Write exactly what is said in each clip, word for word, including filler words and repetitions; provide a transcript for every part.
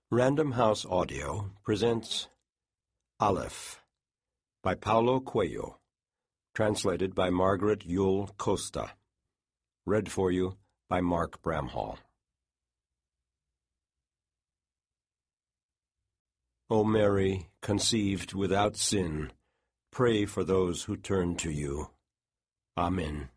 Random House Audio presents Aleph by Paulo Coelho, translated by Margaret Yule Costa. Read for you by Mark Bramhall. O Mary, conceived without sin, pray for those who turn to you. Amen.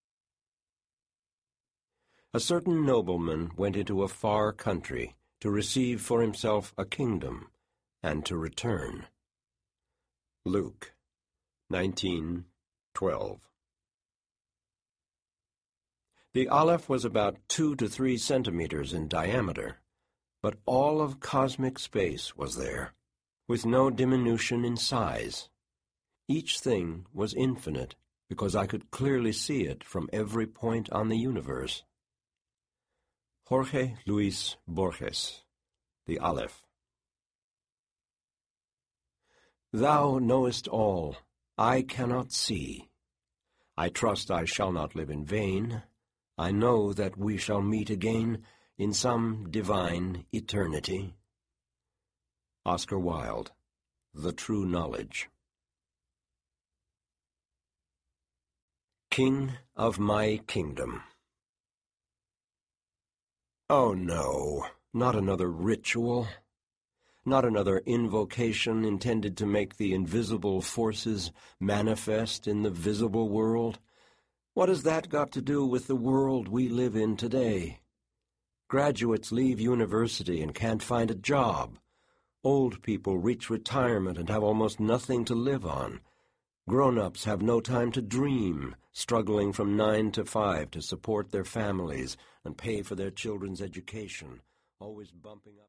A certain nobleman went into a far country to receive for himself a kingdom, and to return. Luke nineteen twelve. The Aleph was about two to three centimeters in diameter, but all of cosmic space was there, with no diminution in size. Each thing was infinite, because I could clearly see it from every point on the universe. Jorge Luis Borges, The Aleph. Thou knowest all, I cannot see. I trust I shall not live in vain. I know that we shall meet again in some divine eternity. Oscar Wilde, The True Knowledge. King of my kingdom. Oh no, not another ritual, not another invocation intended to make the invisible forces manifest in the visible world. What has that got to do with the world we live in today? Graduates leave university and can't find a job. Old people reach retirement and have almost nothing to live on. Grown-ups have no time to dream, struggling from nine to five to support their families and pay for their children's education, always bumping up